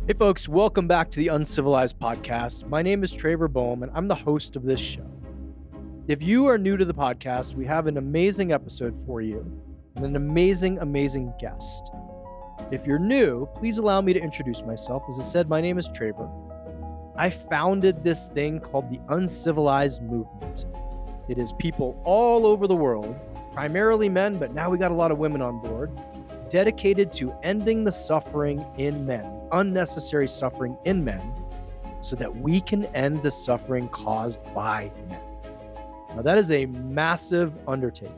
Hey, folks, welcome back to the Uncivilized Podcast. My name is Traver Boehm, and I'm the host of this show. If you are new to the podcast, we have an amazing episode for you and an amazing guest. If you're new, please allow me to introduce myself. As I said, my name is Traver. I founded this thing called the Uncivilized Movement. It is people all over the world, primarily men, but now we got a lot of women on board, dedicated to ending the suffering in men, unnecessary suffering in men, so that we can end the suffering caused by men. Now, that is a massive undertaking.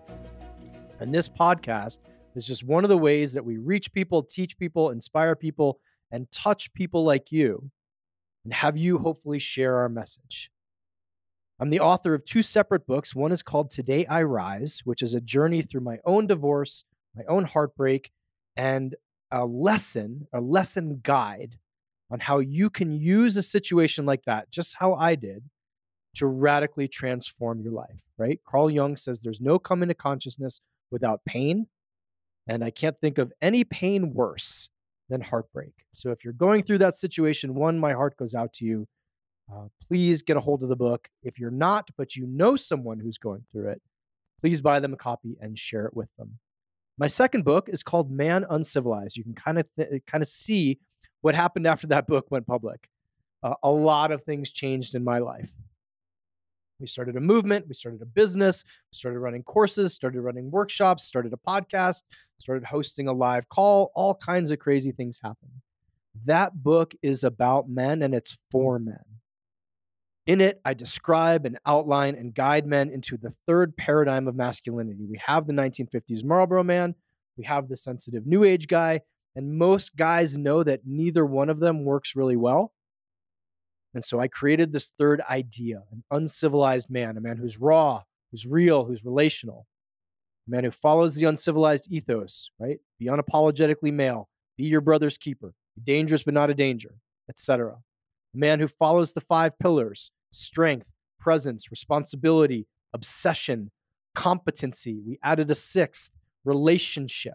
And this podcast is just one of the ways that we reach people, teach people, inspire people, and touch people like you, and have you hopefully share our message. I'm the author of two separate books. One is called Today I Rise, which is a journey through my own divorce, my own heartbreak, and a lesson guide on how you can use a situation like that, just how I did, to radically transform your life, right? Carl Jung says there's no coming to consciousness without pain. And I can't think of any pain worse than heartbreak. So if you're going through that situation, one, my heart goes out to you. Please get a hold of the book. If you're not, but you know someone who's going through it, please buy them a copy and share it with them. My second book is called Man Uncivilized. You can kind of see what happened after that book went public. A lot of things changed in my life. We started a movement, we started a business, we started running courses, started running workshops, started a podcast, started hosting a live call. All kinds of crazy things happened. That book is about men and it's for men. In it, I describe and outline and guide men into the third paradigm of masculinity. We have the 1950s Marlboro man, we have the sensitive New Age guy, and most guys know that neither one of them works really well. And so I created this third idea, an uncivilized man, a man who's raw, who's real, who's relational, a man who follows the uncivilized ethos, right? Be unapologetically male, be your brother's keeper, be dangerous but not a danger, etc. A man who follows the 5 pillars: strength, presence, responsibility, obsession, competency. We added a 6th, relationship.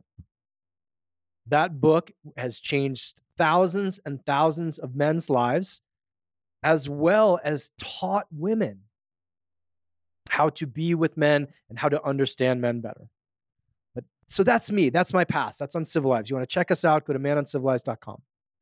That book has changed thousands and thousands of men's lives, as well as taught women how to be with men and how to understand men better. So that's me. That's my past. That's Uncivilized. You want to check us out, go to manuncivilized.com.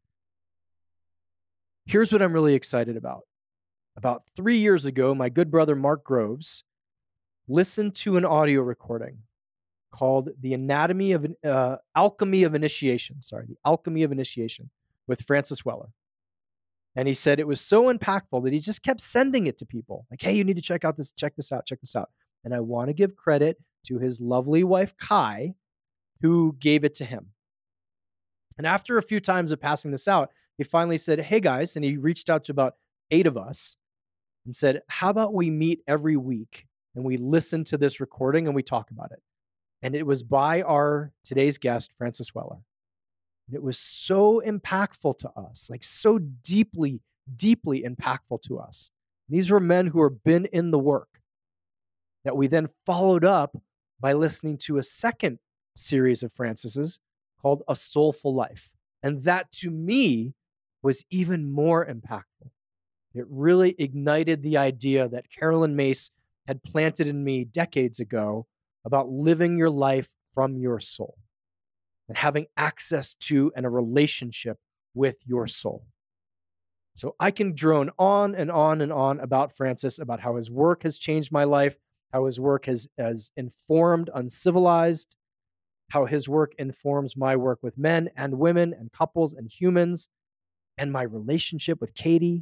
Here's what I'm really excited about. About 3 years ago, my good brother, Mark Groves, listened to an audio recording called The Alchemy of Initiation. The Alchemy of Initiation with Francis Weller. And he said it was so impactful that he just kept sending it to people. Like, hey, you need to check this out. And I want to give credit to his lovely wife, Kai, who gave it to him. And after a few times of passing this out, he finally said, hey, guys, and he reached out to about 8 of us and said, how about we meet every week and we listen to this recording and we talk about it? And it was by our today's guest, Francis Weller. And it was so impactful to us, like so deeply impactful to us. These were men who have been in the work that we then followed up by listening to a second series of Francis's called A Soulful Life. And that to me was even more impactful. It really ignited the idea that Carolyn Mace had planted in me decades ago about living your life from your soul and having access to and a relationship with your soul. So I can drone on and on and on about Francis, about how his work has changed my life, how his work has informed Uncivilized, how his work informs my work with men and women and couples and humans, and my relationship with Katie.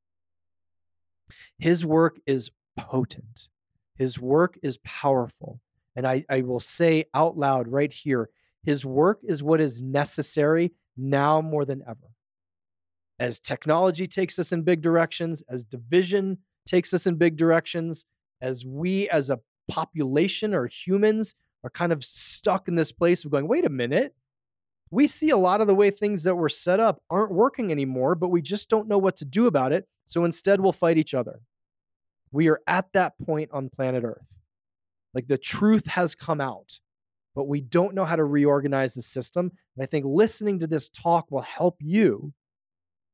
His work is potent. His work is powerful. And I will say out loud right here, his work is what is necessary now more than ever. As technology takes us in big directions, as division takes us in big directions, as we as a population or humans are kind of stuck in this place of going, wait a minute, we see a lot of the way things that were set up aren't working anymore, but we just don't know what to do about it. So instead, we'll fight each other. We are at that point on planet Earth. Like the truth has come out, but we don't know how to reorganize the system. And I think listening to this talk will help you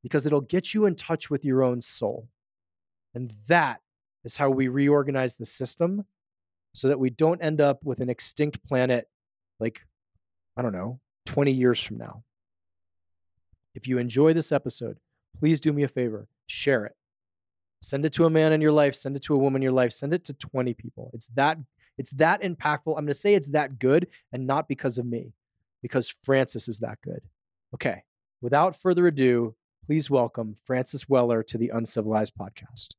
because it'll get you in touch with your own soul. And that is how we reorganize the system so that we don't end up with an extinct planet like, I don't know, 20 years from now. If you enjoy this episode, please do me a favor, share it. Send it to a man in your life, send it to a woman in your life, send it to 20 people. It's that impactful. I'm going to say it's that good, and not because of me, because Francis is that good. Okay. Without further ado, please welcome Francis Weller to the Uncivilized Podcast.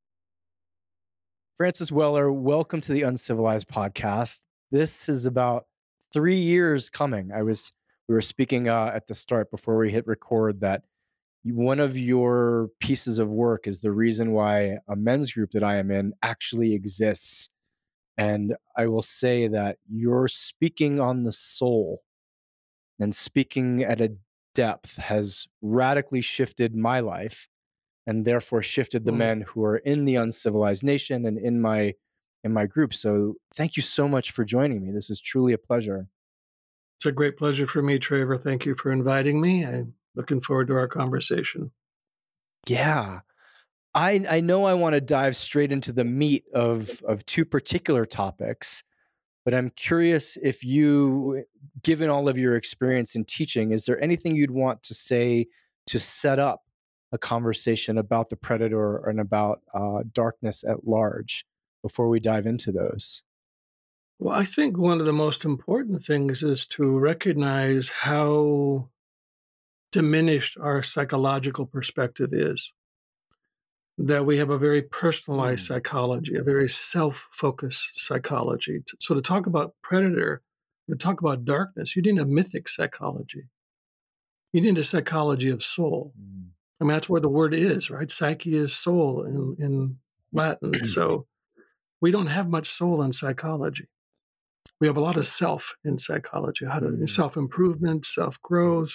Francis Weller, welcome to the Uncivilized Podcast. This is about 3 years coming. We were speaking at the start before we hit record that one of your pieces of work is the reason why a men's group that I am in actually exists. And I will say that you're speaking on the soul and speaking at a depth has radically shifted my life, and therefore shifted the men who are in the Uncivilized Nation and in my group. So thank you so much for joining me. This is truly a pleasure. It's a great pleasure for me, Traver. Thank you for inviting me. I'm looking forward to our conversation. Yeah. I know I want to dive straight into the meat of two particular topics, but I'm curious if you, given all of your experience in teaching, is there anything you'd want to say to set up a conversation about the predator and about darkness at large before we dive into those? Well, I think one of the most important things is to recognize how diminished our psychological perspective is. That we have a very personalized psychology, a very self-focused psychology. So to talk about predator, to talk about darkness, you need a mythic psychology. You need a psychology of soul. I mean, that's where the word is, right? Psyche is soul in Latin. So we don't have much soul in psychology. We have a lot of self in psychology, how to self-improvement, self-growth,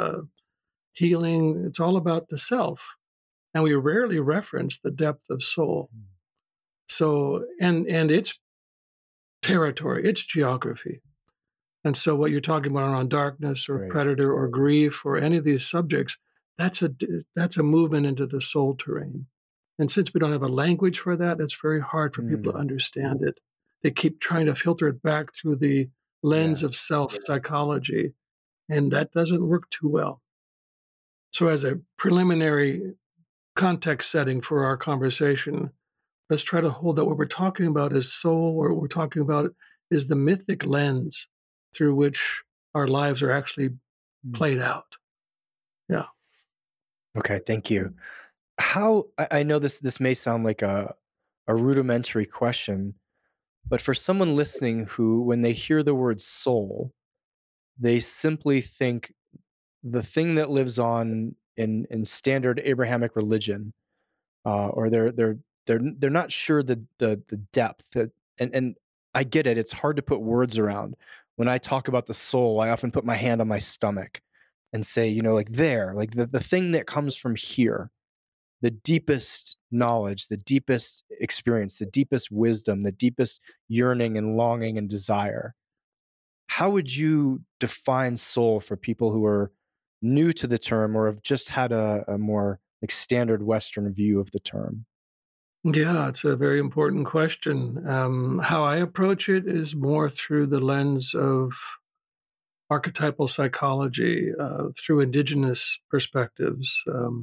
healing. It's all about the self. And we rarely reference the depth of soul. So, and its territory, its geography. And so what you're talking about around darkness or predator or grief or any of these subjects, that's a movement into the soul terrain. And since we don't have a language for that, it's very hard for people to understand it. They keep trying to filter it back through the lens of self-psychology, and that doesn't work too well. So as a preliminary context setting for our conversation, let's try to hold that what we're talking about is soul, or what we're talking about is the mythic lens through which our lives are actually played out. Yeah. Okay, thank you. How I know this may sound like a rudimentary question, but for someone listening who, when they hear the word soul, they simply think the thing that lives on in standard Abrahamic religion, or they're not sure the depth that, and I get it. It's hard to put words around. When I talk about the soul, I often put my hand on my stomach and say, like there, like the thing that comes from here, the deepest knowledge, the deepest experience, the deepest wisdom, the deepest yearning and longing and desire. How would you define soul for people who are new to the term or have just had a more like standard Western view of the term? Yeah, it's a very important question. How I approach it is more through the lens of archetypal psychology, through indigenous perspectives.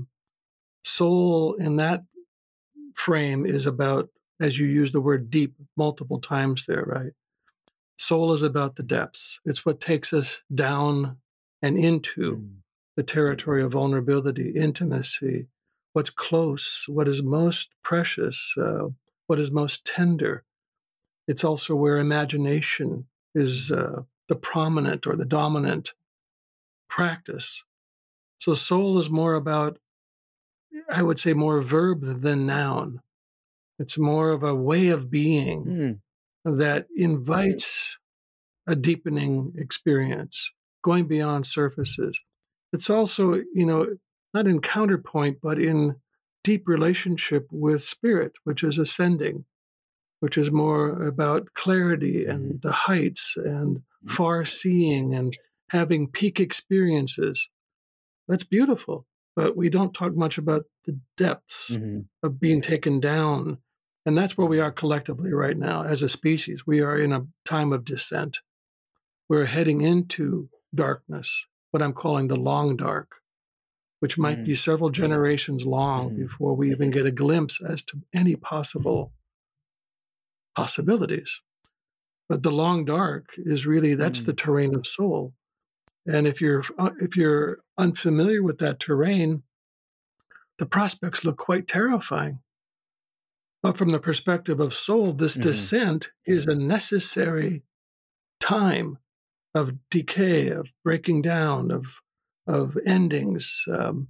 Soul in that frame is about, as you use the word deep multiple times there, right? Soul is about the depths. It's what takes us down and into the territory of vulnerability, intimacy, what's close, what is most precious, what is most tender. It's also where imagination is the prominent or the dominant practice. So soul is more about, I would say, more verb than noun. It's more of a way of being that invites a deepening experience, going beyond surfaces. It's also, not in counterpoint, but in deep relationship with spirit, which is ascending, which is more about clarity and the heights and far seeing and having peak experiences. That's beautiful. but we don't talk much about the depths Mhm. of being taken down. And that's where we are collectively right now as a species. We are in a time of descent. We're heading into darkness, what I'm calling the long dark, which might be Mm. several generations long Mhm. before we even get a glimpse as to any possible possibilities. But the long dark is really that's the Mm. terrain of soul. And if you're unfamiliar with that terrain, the prospects look quite terrifying. But from the perspective of soul, this Mhm. descent is a necessary time of decay, of breaking down, of endings,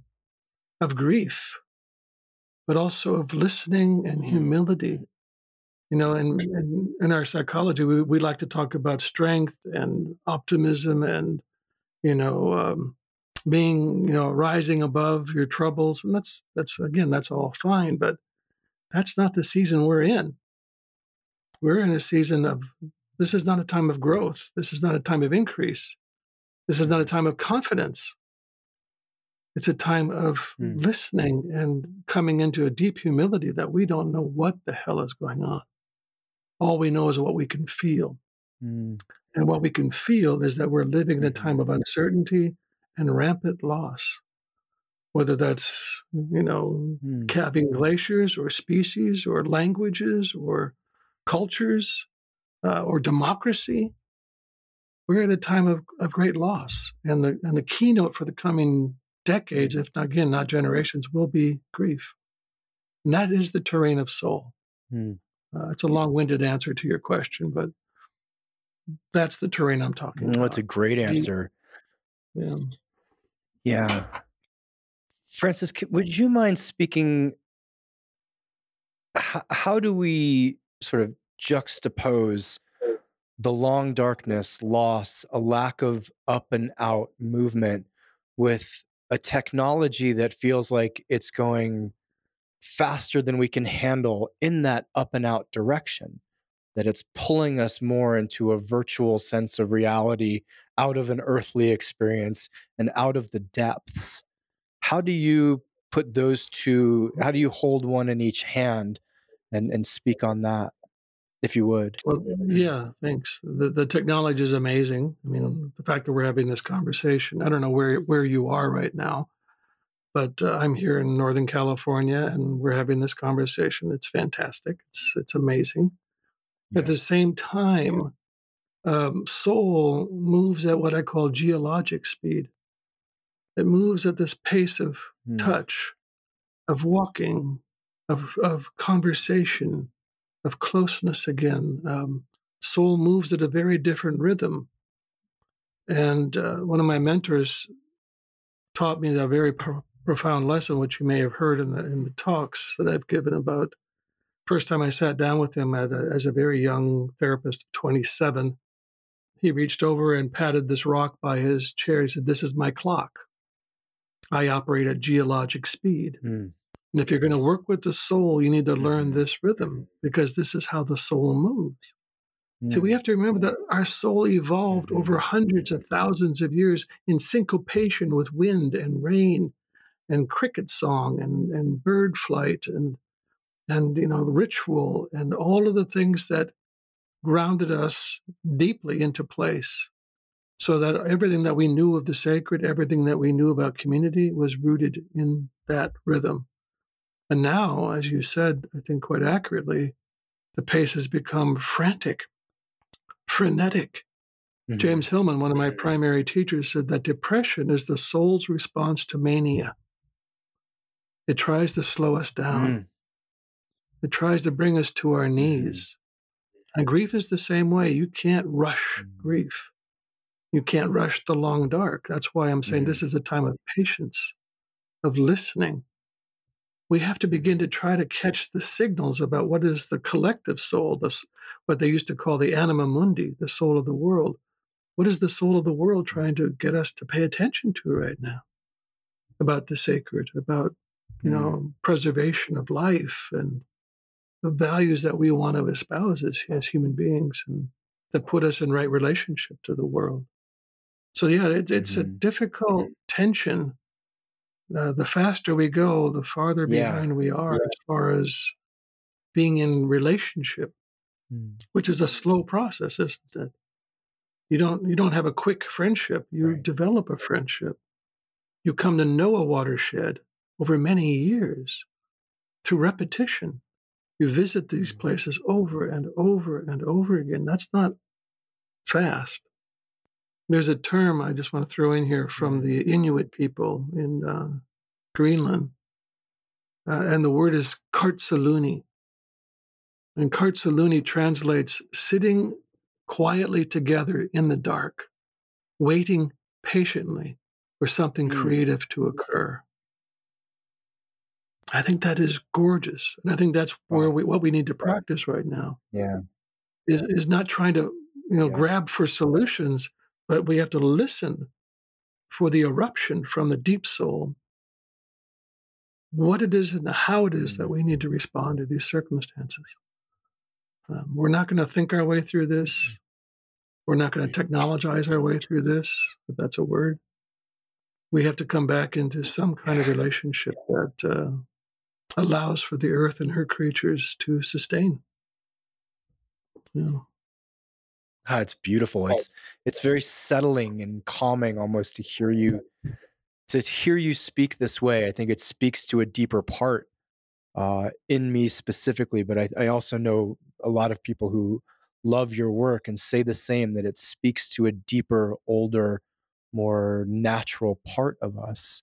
of grief, but also of listening and Mm. humility. You know, and in our psychology, we like to talk about strength and optimism and, you know, being, rising above your troubles. And that's again, that's all fine, but that's not the season we're in. We're in a season of, this is not a time of growth. This is not a time of increase. This is not a Mhm. time of confidence. It's a time of Mm. listening and coming into a deep humility that we don't know what the hell is going on. All we know is what we can feel. Mm. And what we can feel is that we're living in a Mhm. time of uncertainty and rampant loss, whether that's, Mm. calving glaciers or species or languages or cultures or democracy. We're at a time of great loss. And the keynote for the coming decades, if not, again, not generations, will be grief. And that is the terrain of soul. Mm. It's a long-winded answer to your question, but that's the terrain I'm talking That's a about. great Deep, answer. yeah. Yeah. Francis, would you mind speaking, how do we sort of juxtapose the long darkness, loss, a lack of up and out movement with a technology that feels like it's going faster than we can handle in that up and out direction, that it's pulling us more into a virtual sense of reality, out of an earthly experience and out of the depths? How do you put those two, how do you hold one in each hand and speak on that, if you would? Well, yeah, thanks. The technology is amazing. I mean, the fact that we're having this conversation, I don't know where you are right now, but I'm here in Northern California and we're having this conversation. It's fantastic. It's amazing. At Yeah. the same time, soul moves at what I call geologic speed. It moves at this pace of Mm. touch, of walking, of conversation, of closeness again. Soul moves at a very different rhythm. And one of my mentors taught me that very profound lesson, which you may have heard in the talks that I've given about. First time I sat down with him as a very young therapist of 27, he reached over and patted this rock by his chair. He said, "This is my clock. I operate at geologic speed. Mm. And if you're going to work with the soul, you need to learn Mhm. this rhythm because this is how the soul moves." So we Mm. have to remember that our soul evolved over Mhm. hundreds of thousands of years in syncopation with wind and rain and cricket song and bird flight and ritual and all of the things that grounded us deeply into place so that everything that we knew of the sacred, everything that we knew about community was rooted in that rhythm. And now, as you said, I think quite accurately, the pace has become frantic, frenetic. Mhm. James Hillman, one of my primary teachers, said that depression is the soul's response to mania. It tries to slow us down. Mm. It tries to bring us to our Mhm. knees. And grief is the same way. You can't rush Mhm. grief. You can't rush the long dark. That's why I'm saying this Mhm. is a time of patience, of listening. We have to begin to try to catch the signals about what is the collective soul, what they used to call the anima mundi, the soul of the world. What is the soul of the world trying to get us to pay attention to right now about the sacred, about Mm. preservation of life and the values that we want to espouse as human beings and that put us in right relationship to the world. So yeah, it's a Mhm. difficult tension The faster we go, the farther Yeah. behind we are as far as being in relationship, Mm. which is a slow process, isn't it? You don't have a quick friendship. You Right. develop a friendship. You come to know a watershed over many years through repetition. You visit these Mm. places over and over and over again. That's not fast. There's a term I just want to throw in here from Mm. the Inuit people in Greenland, and the word is kartsaluni. And kartsaluni translates sitting quietly together in the dark, waiting patiently for something Mm. creative to occur. I think that is gorgeous, and I think that's where Wow. what we need to practice right now Yeah. is not trying to, Yeah. grab for solutions, but we have to listen for the eruption from the deep soul, what it is and how it is that Mm. we need to respond to these circumstances. We're not going to think our way through this. We're not going to technologize our way through this, if that's a word. We have to come back into some kind of Yeah. relationship that allows for the earth and her creatures to sustain. You know. Ah, it's beautiful. It's very settling and calming almost to hear you speak this way. I think it speaks to a deeper part in me specifically, but I also know a lot of people who love your work and say the same, that it speaks to a deeper, older, more natural part of us.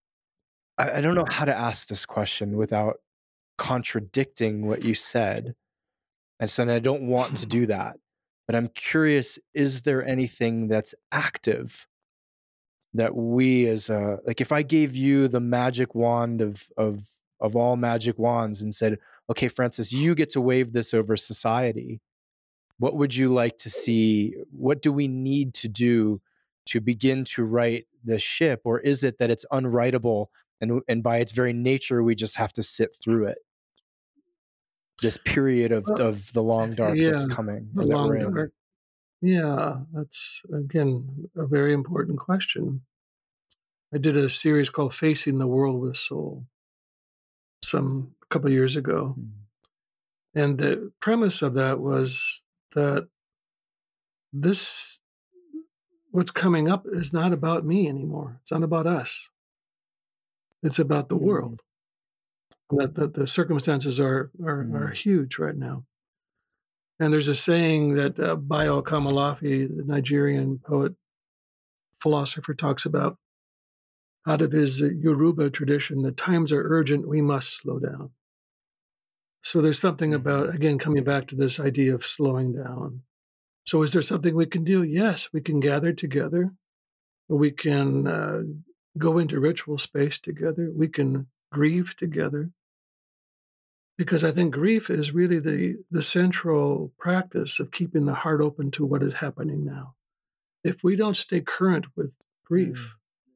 I don't know how to ask this question without contradicting what you said. And so I don't want to do that. But I'm curious, is there anything that's active that we as a, like, if I gave you the magic wand of all magic wands and said, okay, Francis, you get to wave this over society, what would you like to see? What do we need to do to begin to right the ship? Or is it that it's unwritable, and by its very nature we just have to sit through it, this period Well, of the long dark yeah, that's coming the or that we're long in? dark. Yeah, that's again a very important question. I did a series called Facing the World with Soul some a couple years ago. Mm. And the premise of that was that this what's coming up is not about me anymore. It's not about us. It's about the Mm. world. That the circumstances are Mm. huge right now. And there's a saying that Bayo Kamalafi, the Nigerian poet philosopher, talks about out of his Yoruba tradition. The times are urgent. We must slow down. So there's something Mhm. about, again, coming back to this idea of slowing down. So is there something we can do? Yes, we can gather together. We can go into ritual space together. We can grieve together. Because I think grief is really the central practice of keeping the heart open to what is happening now. If we don't stay current with Mm. grief,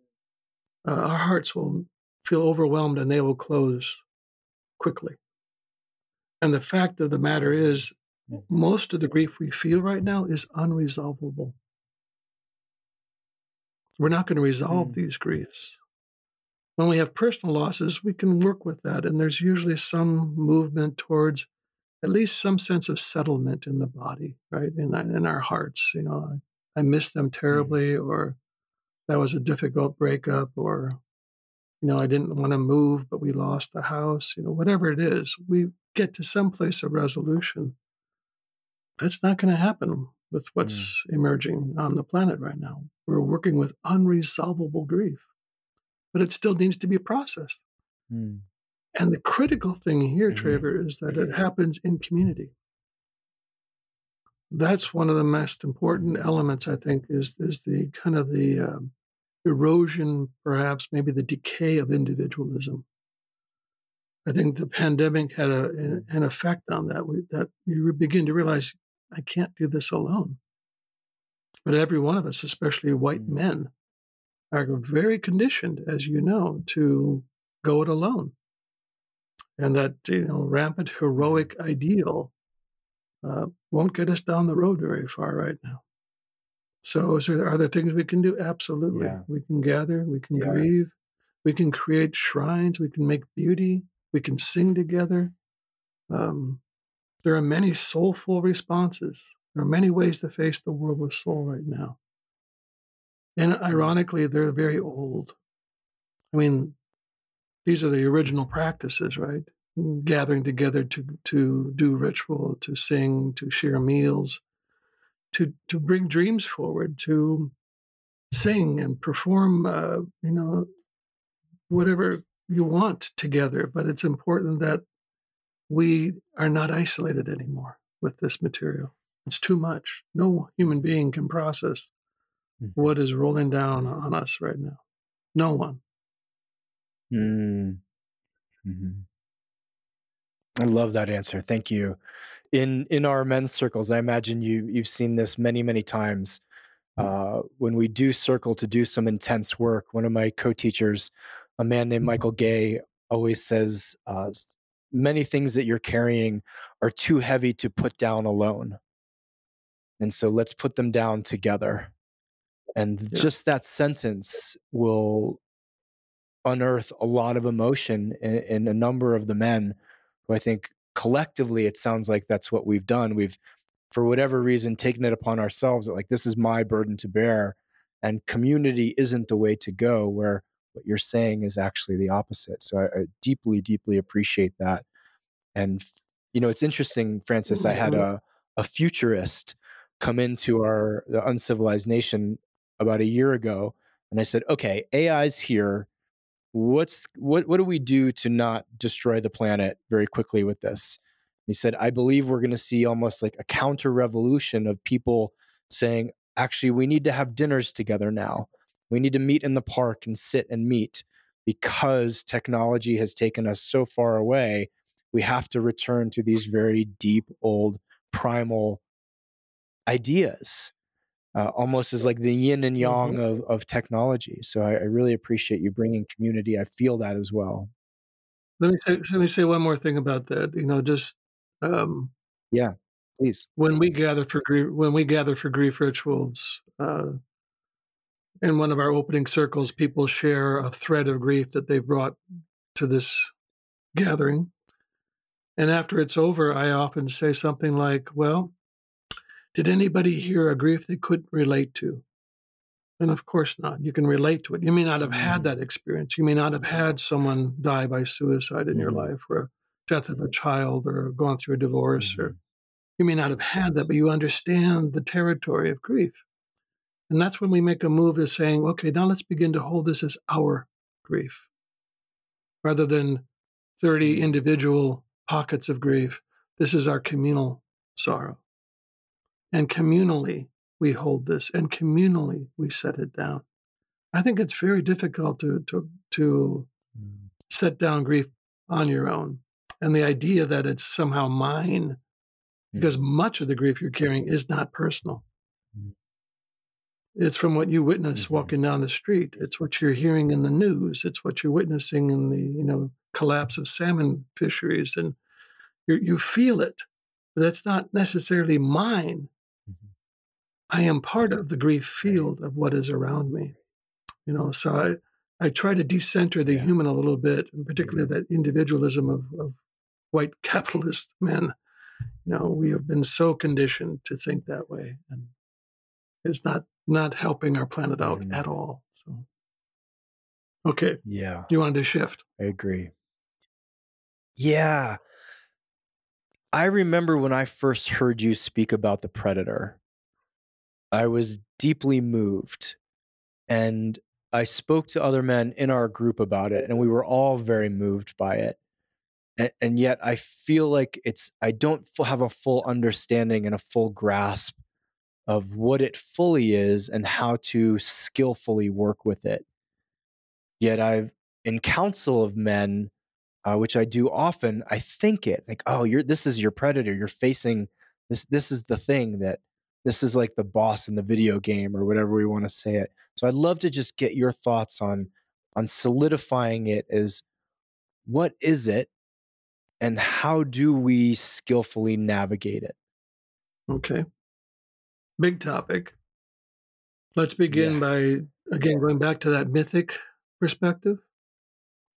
our hearts will feel overwhelmed and they will close quickly. And the fact of the matter is, Mm. most of the grief we feel right now is unresolvable. We're not going to resolve Mm. these griefs. When we have personal losses, we can work with that. And there's usually some movement towards at least some sense of settlement in the body, right? In our hearts. I miss them Mm. terribly, or that was a difficult breakup, or, I didn't want to move, but we lost the house, whatever it is, we get to some place of resolution. That's not going to happen with Mm. what's emerging on the planet right now. We're working with unresolvable grief, but it still needs to be processed. Mm. And the critical thing here, Mhm. Trevor, is that it happens in community. That's one of the most important Mm. elements, I think, is the kind of the erosion, perhaps maybe the decay of individualism. I think the pandemic had Mm. an effect on that. That you begin to realize I can't do this alone. But every one of us, especially white Mm. men, are very conditioned, as you know, to go it alone, and that rampant Mm. heroic ideal won't get us down the road very far right now. So, are there things we can do? Absolutely. Yeah. We can gather, we can grieve, We can create shrines. We can make beauty. We can sing together. Um, there are many soulful responses. There are many ways to face the world with soul right now. And ironically, they're very old. I mean, these are the original practices, right? Gathering together to do ritual, to sing, to share meals, to bring dreams forward, to sing and perform, whatever you want together. But it's important that we are not isolated anymore with this material. It's too much. No human being can process what is rolling down on us right now. No one. Mm-hmm. I love that answer. Thank you. In our men's circles, I imagine you've seen this many times. When we do circle to do some intense work, one of my co-teachers, a man named Michael Gay, always says, many things that you're carrying are too heavy to put down alone. And so let's put them down together. And just that sentence will unearth a lot of emotion in a number of the men who I think collectively it sounds like that's what we've done. We've, for whatever reason, taken it upon ourselves that like, this is my burden to bear, and community isn't the way to go, where what you're saying is actually the opposite. So I deeply appreciate that. And, it's interesting, Francis, I had a futurist come into the Uncivilized Nation about a year ago. And I said, okay, AI's here. What do we do to not destroy the planet very quickly with this? He said, I believe we're going to see almost like a counter revolution of people saying, actually, we need to have dinners together now. We need to meet in the park and sit and meet, because technology has taken us so far away. We have to return to these very deep, old, primal ideas, almost as like the yin and yang of technology. So I really appreciate you bringing community. I feel that as well. Let me say one more thing about that. Yeah, please. When we gather for grief rituals, in one of our opening circles, people share a thread of grief that they've brought to this gathering. And after it's over, I often say something like, well, did anybody hear a grief they couldn't relate to? And of course not. You can relate to it. You may not have had that experience. You may not have had someone die by suicide in your life, or death of a child, or gone through a divorce, or you may not have had that, but you understand the territory of grief. And that's when we make a move to saying, okay, now let's begin to hold this as our grief, rather than 30 individual pockets of grief. This is our communal sorrow. And communally, we hold this, and communally, we set it down. I think it's very difficult to set down grief on your own. And the idea that it's somehow mine, because much of the grief you're carrying is not personal. It's from what you witness walking down the street. It's what you're hearing in the news. It's what you're witnessing in the collapse of salmon fisheries, and you feel it. But that's not necessarily mine. I am part of the grief field of what is around me. So I try to decenter the human a little bit, and particularly that individualism of white capitalist men. We have been so conditioned to think that way, and it's not helping our planet out at all. So, okay. Yeah. You wanted to shift. I agree. Yeah. I remember when I first heard you speak about the predator, I was deeply moved, and I spoke to other men in our group about it, and we were all very moved by it. And yet I feel like I don't have a full understanding and a full grasp of what it fully is and how to skillfully work with it. Yet in counsel of men, which I do often, I think it like, oh, this is your predator. You're facing this. This is the thing this is like the boss in the video game, or whatever we want to say it. So I'd love to just get your thoughts on solidifying it as, what is it, and how do we skillfully navigate it? Okay. Big topic. Let's begin by, again, going back to that mythic perspective.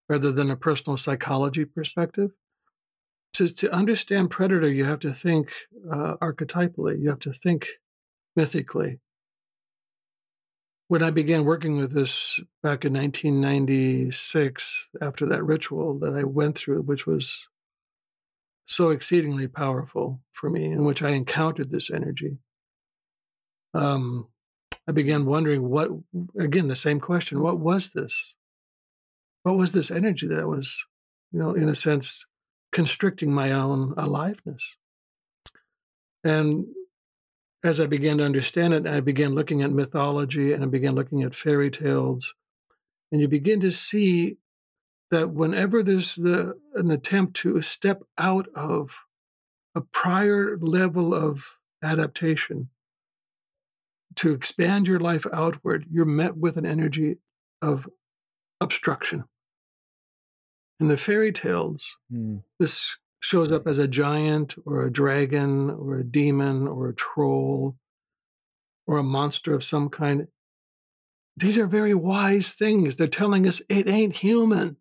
rather than a personal psychology perspective. To understand predator, you have to think archetypally. You have to think mythically. When I began working with this back in 1996, after that ritual that I went through, which was so exceedingly powerful for me, in which I encountered this energy, I began wondering again, the same question, what was this? What was this energy that was, in a sense, constricting my own aliveness? And as I began to understand it, I began looking at mythology and I began looking at fairy tales, and you begin to see that whenever there's an attempt to step out of a prior level of adaptation, to expand your life outward, you're met with an energy of obstruction. In the fairy tales, this shows up as a giant or a dragon or a demon or a troll or a monster of some kind. These are very wise things. They're telling us it ain't human.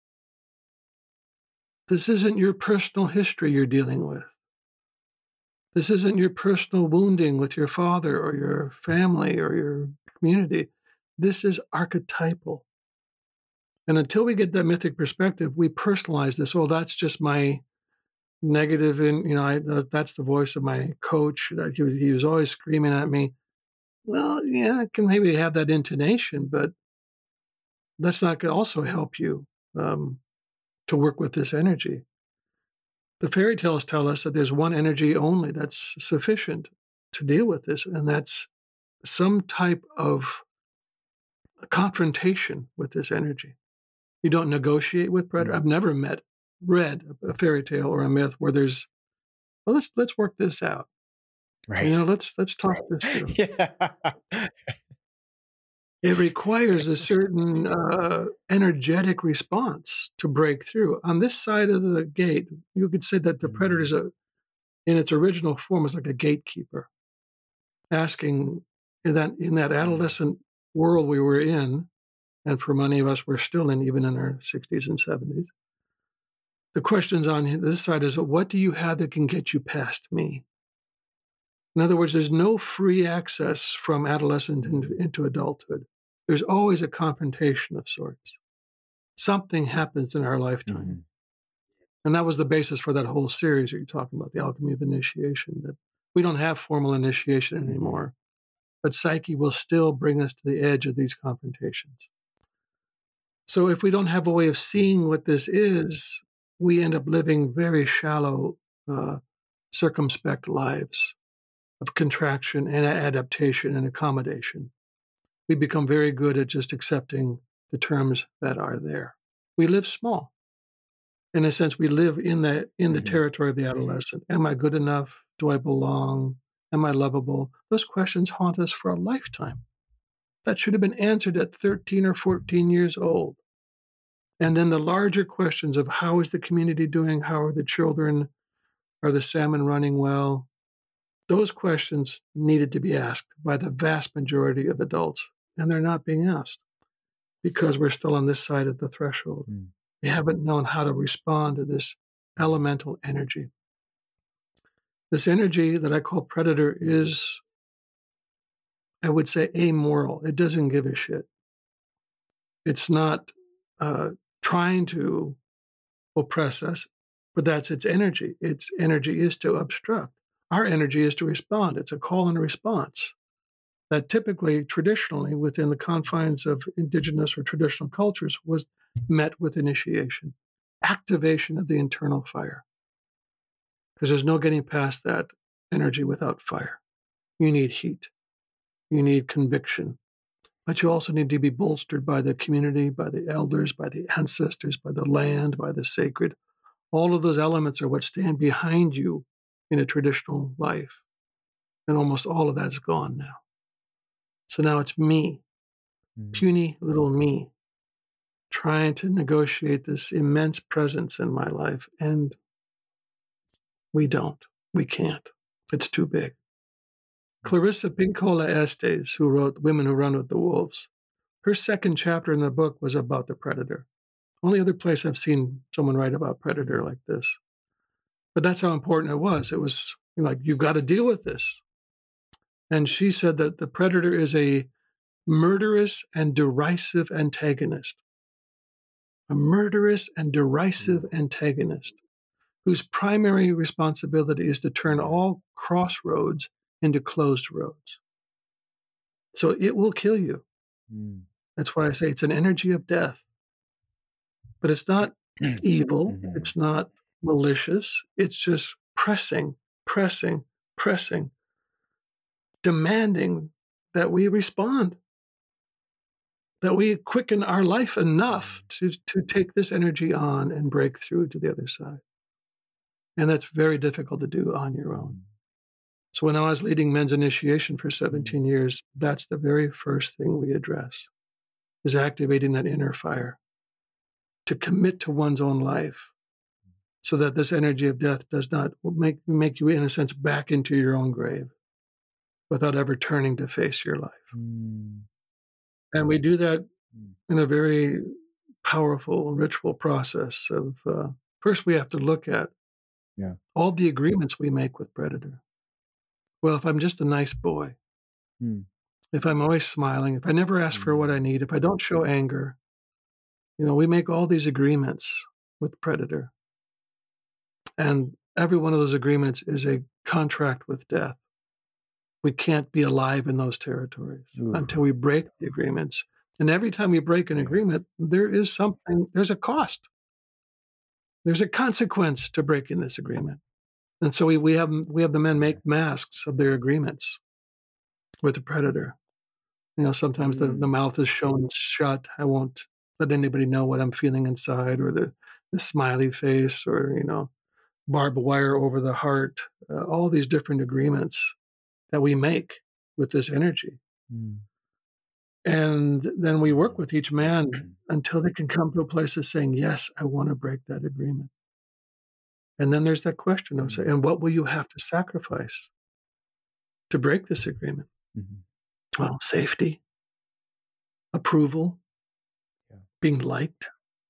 This isn't your personal history you're dealing with. This isn't your personal wounding with your father or your family or your community. This is archetypal. And until we get that mythic perspective, we personalize this. Oh, that's just my negative, and that's the voice of my coach. He was always screaming at me. Well, yeah, I can maybe have that intonation, but that's not going to also help you to work with this energy. The fairy tales tell us that there's one energy only that's sufficient to deal with this, and that's some type of confrontation with this energy. You don't negotiate with predator. I've never read a fairy tale or a myth where there's, well, let's work this out. Right. Let's talk this through. Yeah. It requires a certain energetic response to break through. On this side of the gate, you could say that the predator is in its original form is like a gatekeeper, asking in that adolescent world we were in, and for many of us we're still in, even in our 60s and 70s. The questions on this side is, what do you have that can get you past me? In other words, there's no free access from adolescent into adulthood. There's always a confrontation of sorts. Something happens in our lifetime. And that was the basis for that whole series that you're talking about, the alchemy of initiation, that we don't have formal initiation anymore, but psyche will still bring us to the edge of these confrontations. So if we don't have a way of seeing what this is, we end up living very shallow, circumspect lives of contraction and adaptation and accommodation. We become very good at just accepting the terms that are there. We live small. In a sense, we live in the territory of the adolescent. Am I good enough? Do I belong? Am I lovable? Those questions haunt us for a lifetime. That should have been answered at 13 or 14 years old. And then the larger questions of how is the community doing? How are the children? Are the salmon running well? Those questions needed to be asked by the vast majority of adults, and they're not being asked because we're still on this side of the threshold. We haven't known how to respond to this elemental energy. This energy that I call predator is, I would say, amoral. It doesn't give a shit. It's not trying to oppress us, but that's its energy. Its energy is to obstruct. Our energy is to respond. It's a call and a response that typically, traditionally, within the confines of indigenous or traditional cultures, was met with initiation, activation of the internal fire. Because there's no getting past that energy without fire. You need heat. You need conviction. But you also need to be bolstered by the community, by the elders, by the ancestors, by the land, by the sacred. All of those elements are what stand behind you in a traditional life. And almost all of that's gone now. So now it's me, puny little me, trying to negotiate this immense presence in my life. And we can't. It's too big. Clarissa Pinkola Estes, who wrote Women Who Run with the Wolves, her second chapter in the book was about the predator. Only other place I've seen someone write about predator like this. But that's how important it was. It was like, you've got to deal with this. And she said that the predator is a murderous and derisive antagonist, a murderous and derisive antagonist whose primary responsibility is to turn all crossroads into closed roads. So it will kill you. That's why I say it's an energy of death. But it's not evil. It's not malicious. It's just pressing, demanding that we respond, that we quicken our life enough to take this energy on and break through to the other side. And that's very difficult to do on your own. So when I was leading men's initiation for 17 years, that's the very first thing we address, is activating that inner fire to commit to one's own life so that this energy of death does not make you, in a sense, back into your own grave without ever turning to face your life. And we do that in a very powerful ritual process of, first we have to look at all the agreements we make with predator. Well, if I'm just a nice boy, if I'm always smiling, if I never ask for what I need, if I don't show anger, we make all these agreements with predator. And every one of those agreements is a contract with death. We can't be alive in those territories until we break the agreements. And every time we break an agreement, there's a cost. There's a consequence to breaking this agreement. And so we have the men make masks of their agreements with the predator. Sometimes the mouth is shown shut. I won't let anybody know what I'm feeling inside, or the smiley face, or, barbed wire over the heart, all these different agreements that we make with this energy. And then we work with each man until they can come to a place of saying, yes, I want to break that agreement. And then there's that question of saying, and what will you have to sacrifice to break this agreement? Well, safety, approval, being liked,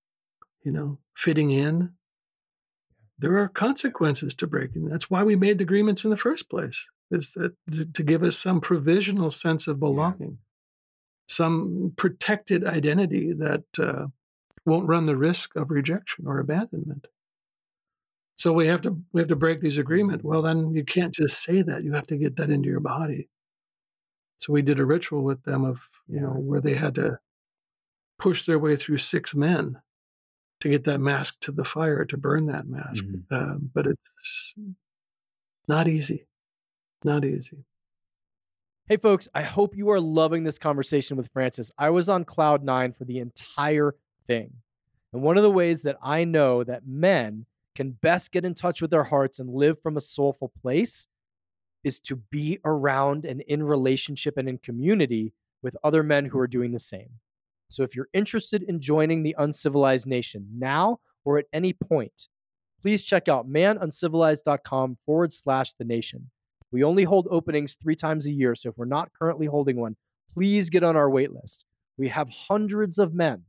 fitting in. There are consequences to breaking. That's why we made the agreements in the first place, is that to give us some provisional sense of belonging, some protected identity that won't run the risk of rejection or abandonment. So we have to break these agreements. Well, then you can't just say that. You have to get that into your body. So we did a ritual with them of, where they had to push their way through 6 men to get that mask to the fire, to burn that mask. But it's not easy. Not easy. Hey, folks, I hope you are loving this conversation with Francis. I was on cloud 9 for the entire thing. And one of the ways that I know that men can best get in touch with their hearts and live from a soulful place is to be around and in relationship and in community with other men who are doing the same. So if you're interested in joining the Uncivilized Nation now or at any point, please check out manuncivilized.com/the nation. We only hold openings 3 times a year. So if we're not currently holding one, please get on our wait list. We have hundreds of men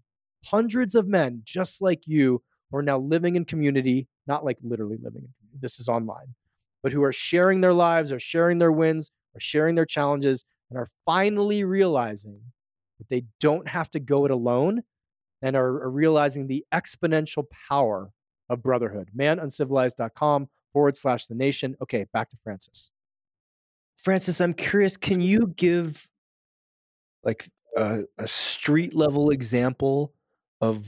just like you who are now living in community, not like literally living in community. This is online, but who are sharing their lives, are sharing their wins, are sharing their challenges, and are finally realizing that they don't have to go it alone, and are realizing the exponential power of brotherhood. manuncivilized.com/the nation. Okay, back to Francis. Francis, I'm curious, can you give like a street level example of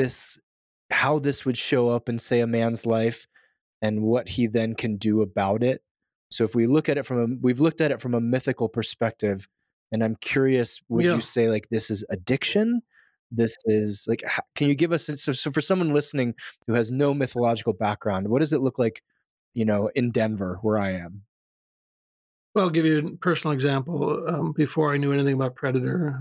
how this would show up in, say, a man's life and what he then can do about it? So if we look at it we've looked at it from a mythical perspective, and I'm curious, would you say like this is addiction? This is like, can you give us, so for someone listening who has no mythological background, what does it look like, in Denver where I am? Well, I'll give you a personal example. Before I knew anything about predator,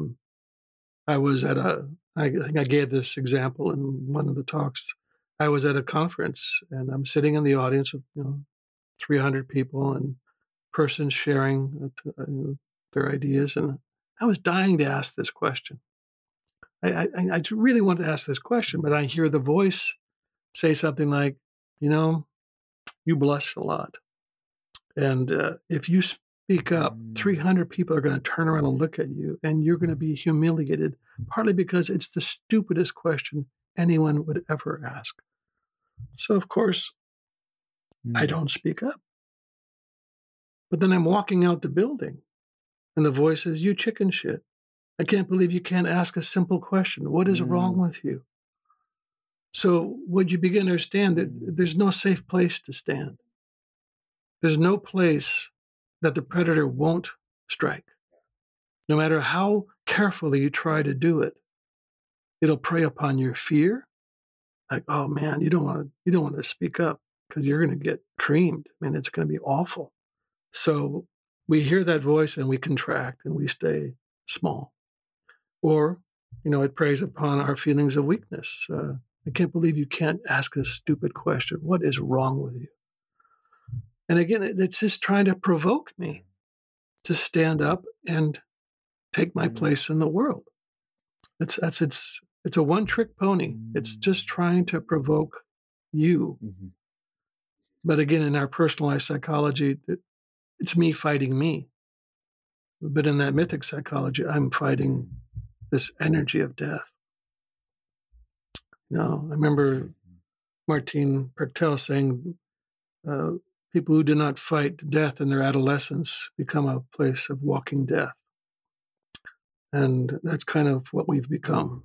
I was at I think I gave this example in one of the talks. I was at a conference and I'm sitting in the audience with 300 people and persons sharing their ideas, and I was dying to ask this question. I really want to ask this question, but I hear the voice say something like, you blush a lot. And if you speak up, 300 people are going to turn around and look at you, and you're going to be humiliated, partly because it's the stupidest question anyone would ever ask. So, of course, I don't speak up. But then I'm walking out the building, and the voice says, you chicken shit. I can't believe you can't ask a simple question. What is wrong with you? So what you begin to understand that there's no safe place to stand. There's no place that the predator won't strike. No matter how carefully you try to do it, it'll prey upon your fear. Like, oh man, you don't want to speak up because you're going to get creamed. I mean, it's going to be awful. So we hear that voice and we contract and we stay small. Or, it preys upon our feelings of weakness. I can't believe you can't ask a stupid question. What is wrong with you? And again, it's just trying to provoke me to stand up and take my place in the world. It's a one-trick pony. It's just trying to provoke you. But again, in our personalized psychology, it's me fighting me. But in that mythic psychology, I'm fighting this energy of death. I remember Martin Pertell saying, people who do not fight death in their adolescence become a place of walking death. And that's kind of what we've become.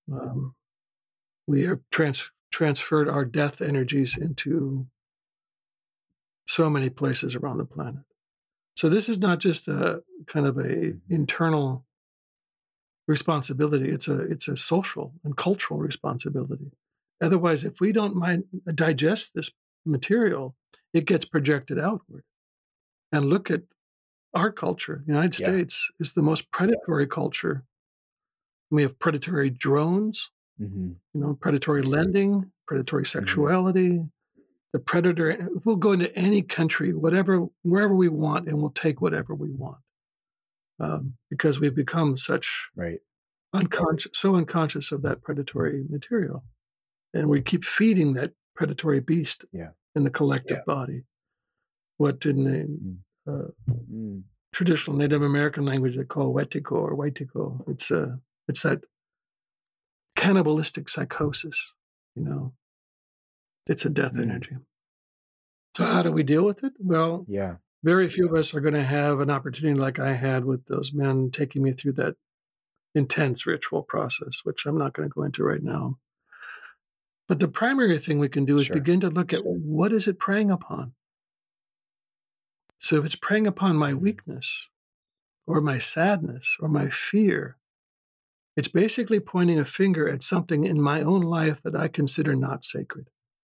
We have transferred our death energies into so many places around the planet. So this is not just a kind of a internal responsibility. It's a social and cultural responsibility. Otherwise, if we don't digest this material, it gets projected outward. And look at our culture. The United States is the most predatory culture. We have predatory drones, predatory lending, predatory sexuality. The predator, we'll go into any country, wherever we want, and we'll take whatever we want. Because we've become such unconscious of that predatory material. And we keep feeding that predatory beast in the collective body. What in the traditional Native American language they call wetiko or waitiko. It's that cannibalistic psychosis, It's a death energy. So how do we deal with it? Well, very few of us are going to have an opportunity like I had with those men taking me through that intense ritual process, which I'm not going to go into right now. But the primary thing we can do is begin to look at what is it preying upon? So if it's preying upon my weakness or my sadness or my fear, it's basically pointing a finger at something in my own life that I consider not sacred.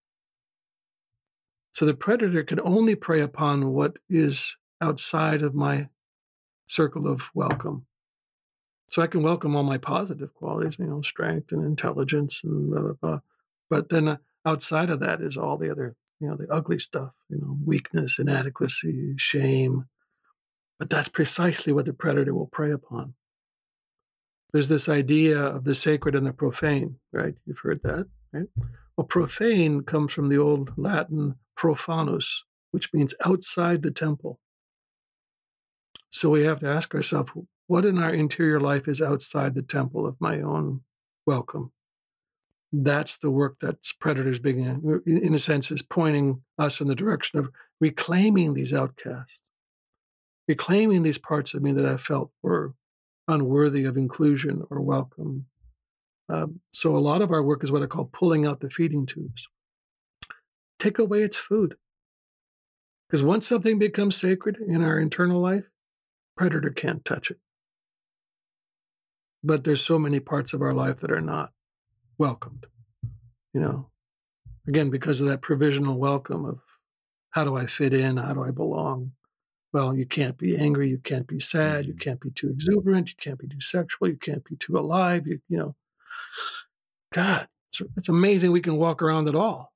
So the predator can only prey upon what is outside of my circle of welcome. So I can welcome all my positive qualities, strength and intelligence and blah, blah, blah. But then outside of that is all the other, the ugly stuff, weakness, inadequacy, shame. But that's precisely what the predator will prey upon. There's this idea of the sacred and the profane, right? You've heard that, right? Well, profane comes from the old Latin profanus, which means outside the temple. So we have to ask ourselves, what in our interior life is outside the temple of my own welcome? That's the work that predators being, in a sense, is pointing us in the direction of reclaiming these outcasts, reclaiming these parts of me that I felt were unworthy of inclusion or welcome. So a lot of our work is what I call pulling out the feeding tubes. Take away its food. Because once something becomes sacred in our internal life, predator can't touch it. But there's so many parts of our life that are not welcomed. Again, because of that provisional welcome of how do I fit in? How do I belong? Well, you can't be angry. You can't be sad. You can't be too exuberant. You can't be too sexual. You can't be too alive. God, it's amazing we can walk around at all,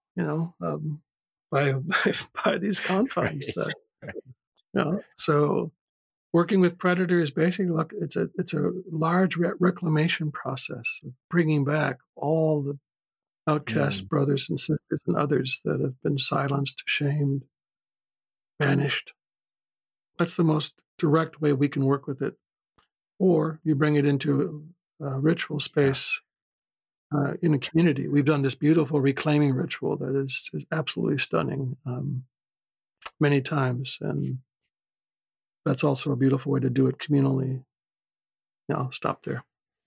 by these confines. So Working with predator is basically like it's a large reclamation process of bringing back all the outcast brothers and sisters and others that have been silenced, shamed, banished. That's the most direct way we can work with it. Or you bring it into a ritual space in a community. We've done this beautiful reclaiming ritual that is just absolutely stunning many times. And that's also a beautiful way to do it communally. I'll stop there.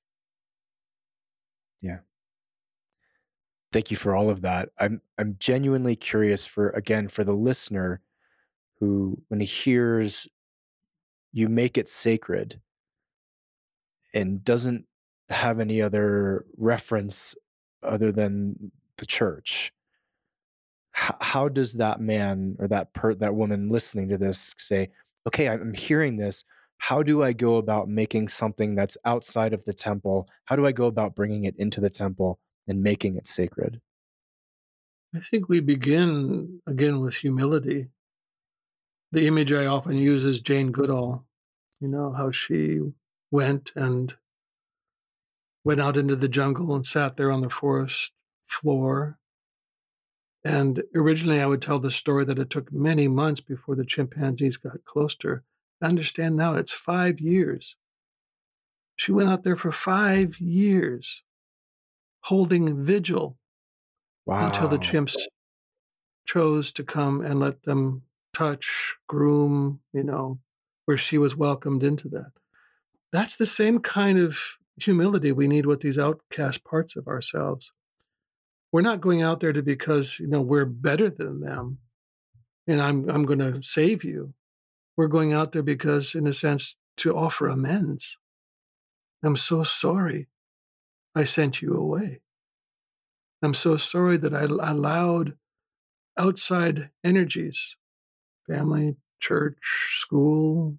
Yeah. Thank you for all of that. I'm genuinely curious for the listener who, when he hears you make it sacred and doesn't have any other reference other than the church, how does that man or that woman listening to this say, okay, I'm hearing this. How do I go about making something that's outside of the temple? How do I go about bringing it into the temple and making it sacred? I think we begin again with humility. The image I often use is Jane Goodall. You know, how she went out into the jungle and sat there on the forest floor. And originally I would tell the story that it took many months before the chimpanzees got close to her. I understand now it's 5 years. She went out there for 5 years, holding vigil until the chimps chose to come and let them touch, groom, where she was welcomed into that. That's the same kind of humility we need with these outcast parts of ourselves. We're not going out there because we're better than them and I'm going to save you. We're going out there because, in a sense, to offer amends. I'm so sorry I sent you away. I'm so sorry that I allowed outside energies, family, church, school,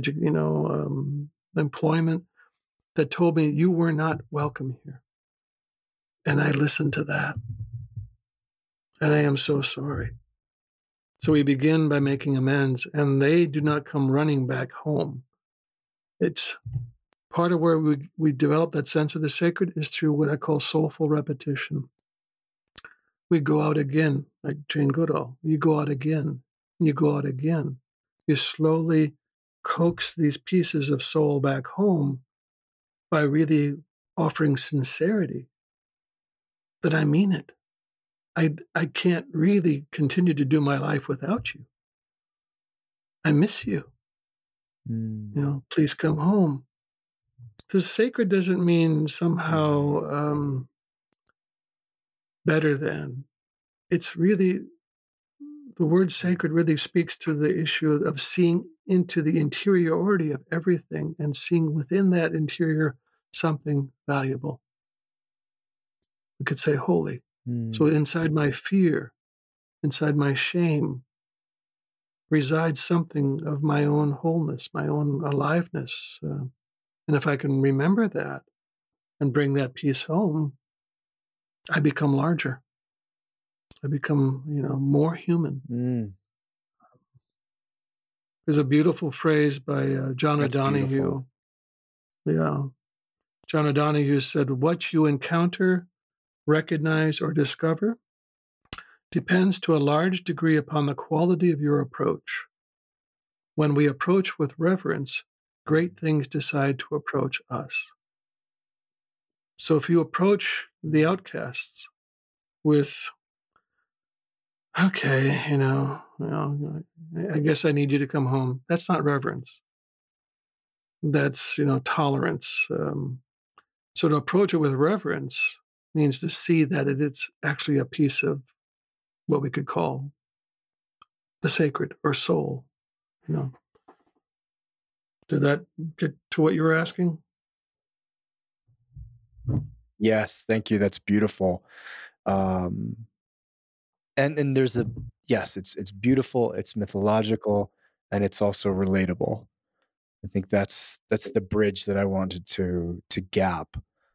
employment, that told me you were not welcome here. And I listened to that. And I am so sorry. So we begin by making amends, and they do not come running back home. It's part of where we develop that sense of the sacred is through what I call soulful repetition. We go out again, like Jane Goodall. You go out again. You go out again. You slowly coax these pieces of soul back home by really offering sincerity that I mean it. I can't really continue to do my life without you. I miss you. Please come home. The sacred doesn't mean somehow better than. It's really, the word sacred really speaks to the issue of seeing into the interiority of everything and seeing within that interior something valuable. We could say holy. So inside my fear, inside my shame, resides something of my own wholeness, my own aliveness. And if I can remember that and bring that piece home, I become larger. I become, more human. There's a beautiful phrase by John O'Donohue. Yeah. John O'Donohue said, what you encounter, recognize, or discover depends to a large degree upon the quality of your approach. When we approach with reverence, great things decide to approach us. So if you approach the outcasts with, okay, I guess I need you to come home. That's not reverence. That's, tolerance. So to approach it with reverence means to see that it's actually a piece of what we could call the sacred or soul. Did that get to what you were asking? Yes, thank you. That's beautiful. And there's it's beautiful, it's mythological, and it's also relatable. I think that's the bridge that I wanted to gap.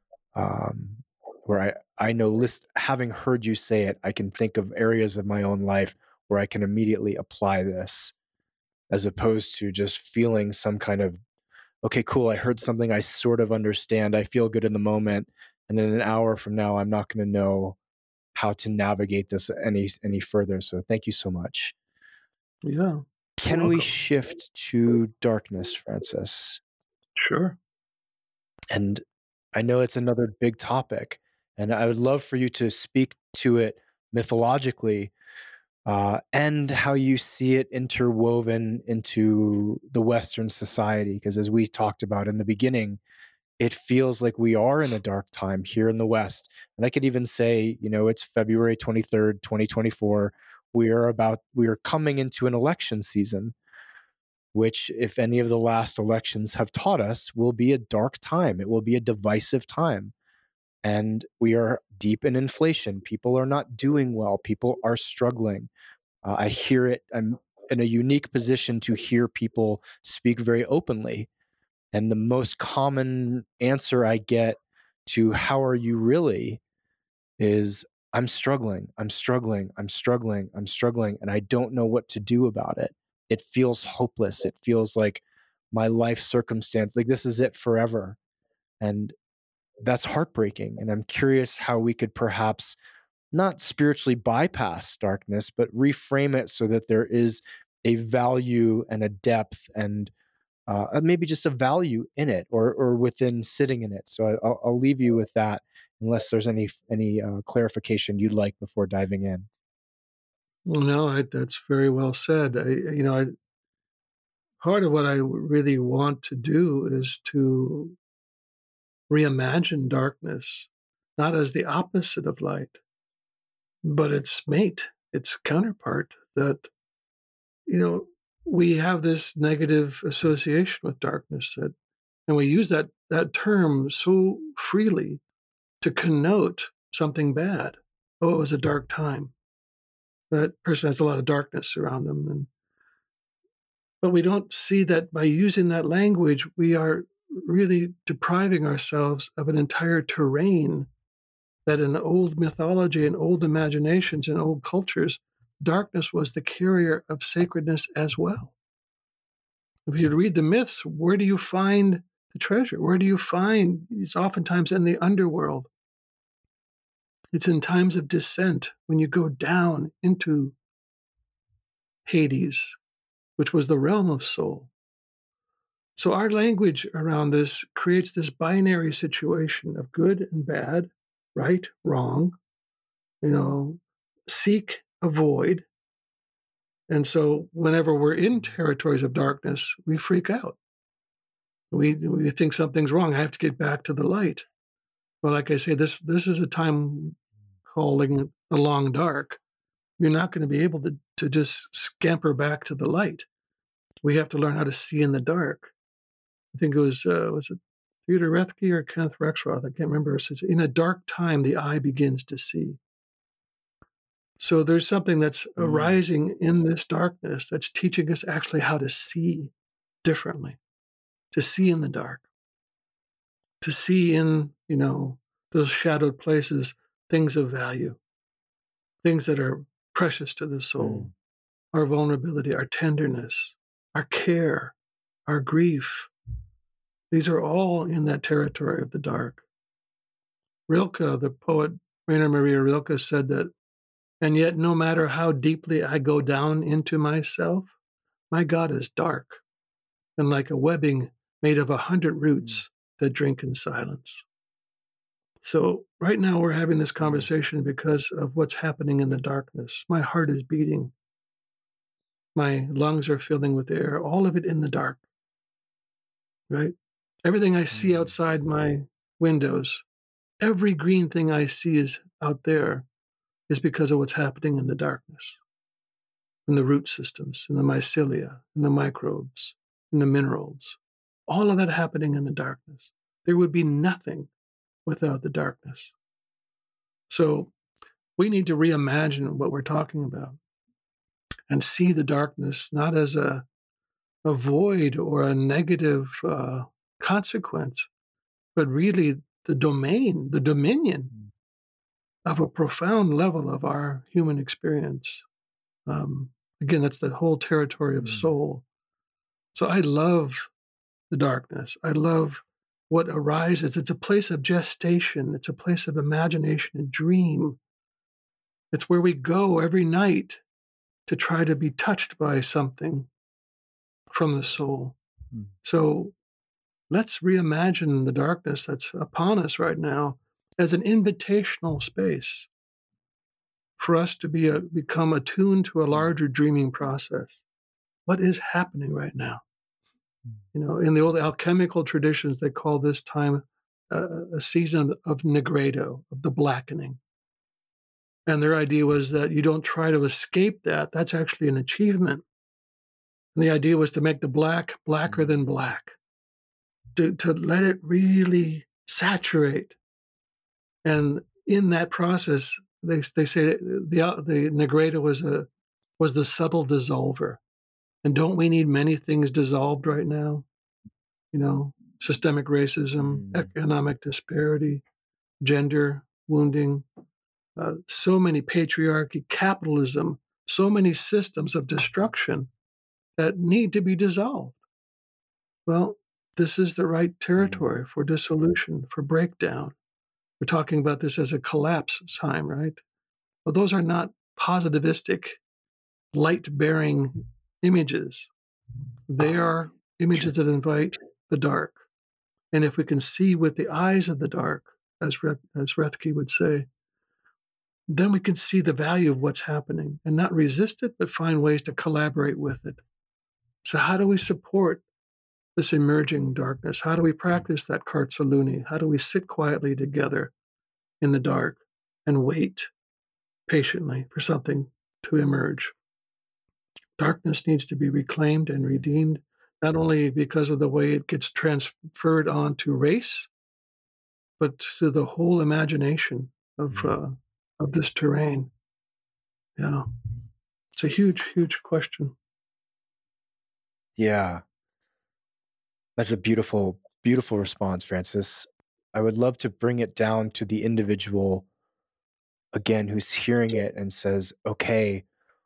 Where I know, having heard you say it, I can think of areas of my own life where I can immediately apply this. as opposed to just feeling some kind of, okay, cool, I heard something I sort of understand. I feel good in the moment. And then an hour from now, I'm not going to know how to navigate this any further. So thank you so much. Yeah. Can we shift to darkness, Francis? Sure. And I know it's another big topic, and I would love for you to speak to it mythologically, and how you see it interwoven into the Western society. Because as we talked about in the beginning, it feels like we are in a dark time here in the West. And I could even say, it's February 23rd, 2024. We are coming into an election season, which, if any of the last elections have taught us, will be a dark time. It will be a divisive time. And we are deep in inflation. People are not doing well. People are struggling. I hear it. I'm in a unique position to hear people speak very openly. And the most common answer I get to how are you really is, I'm struggling, I'm struggling, I'm struggling, I'm struggling, and I don't know what to do about it. It feels hopeless. It feels like my life circumstance, like this is it forever. And that's heartbreaking. And I'm curious how we could perhaps not spiritually bypass darkness, but reframe it so that there is a value and a depth and maybe just a value in it, or within sitting in it. So I'll leave you with that, unless there's any clarification you'd like before diving in. Well, no, that's very well said. Part of what I really want to do is to reimagine darkness, not as the opposite of light, but its mate, its counterpart. That, we have this negative association with darkness, and we use that term so freely to connote something bad. Oh, it was a dark time. That person has a lot of darkness around them, but we don't see that by using that language, we are really depriving ourselves of an entire terrain that in old mythology and old imaginations and old cultures, darkness was the carrier of sacredness as well. If you read the myths, where do you find the treasure? Where do you find? It's oftentimes in the underworld. It's in times of descent when you go down into Hades, which was the realm of soul. So our language around this creates this binary situation of good and bad, right, wrong, seek, avoid. And so whenever we're in territories of darkness, we freak out. We think something's wrong. I have to get back to the light. Well, like I say, this is a time calling it the long dark. You're not going to be able to just scamper back to the light. We have to learn how to see in the dark. I think it was it Theodore Roethke or Kenneth Rexroth? I can't remember. It says, in a dark time, the eye begins to see. So there's something that's arising in this darkness that's teaching us actually how to see differently, to see in the dark, to see in, those shadowed places, things of value, things that are precious to the soul, our vulnerability, our tenderness, our care, our grief. These are all in that territory of the dark. Rilke, the poet Rainer Maria Rilke, said that, and yet no matter how deeply I go down into myself, my God is dark and like a webbing made of 100 roots that drink in silence. So right now we're having this conversation because of what's happening in the darkness. My heart is beating. My lungs are filling with air, all of it in the dark, right? Everything I see outside my windows, every green thing I see is out there is because of what's happening in the darkness, in the root systems, in the mycelia, in the microbes, in the minerals, all of that happening in the darkness. There would be nothing without the darkness. So we need to reimagine what we're talking about and see the darkness not as a void or a negative consequence, but really the dominion of a profound level of our human experience. Again, that's the whole territory of soul. So I love the darkness. I love what arises. It's a place of gestation. It's a place of imagination and dream. It's where we go every night to try to be touched by something from the soul. Mm. So let's reimagine the darkness that's upon us right now as an invitational space for us to become attuned to a larger dreaming process. What is happening right now? In the old alchemical traditions, they call this time a season of nigredo, of the blackening. And their idea was that you don't try to escape that. That's actually an achievement. And the idea was to make the black blacker than black, to let it really saturate. And in that process, they say the nigredo was the subtle dissolver. And don't we need many things dissolved right now? Systemic racism, economic disparity, gender wounding, so many patriarchy, capitalism, so many systems of destruction that need to be dissolved. Well, this is the right territory for dissolution, for breakdown. We're talking about this as a collapse time, right? Well, those are not positivistic, light-bearing images. They are images that invite the dark. And if we can see with the eyes of the dark, as Rethke would say, then we can see the value of what's happening and not resist it, but find ways to collaborate with it. So how do we support this emerging darkness? How do we practice that Kartsaluni? How do we sit quietly together in the dark and wait patiently for something to emerge? Darkness needs to be reclaimed and redeemed, not only because of the way it gets transferred onto race, but to the whole imagination of this terrain. Yeah, it's a huge, huge question. Yeah. That's a beautiful, beautiful response, Francis. I would love to bring it down to the individual, again, who's hearing it and says, okay,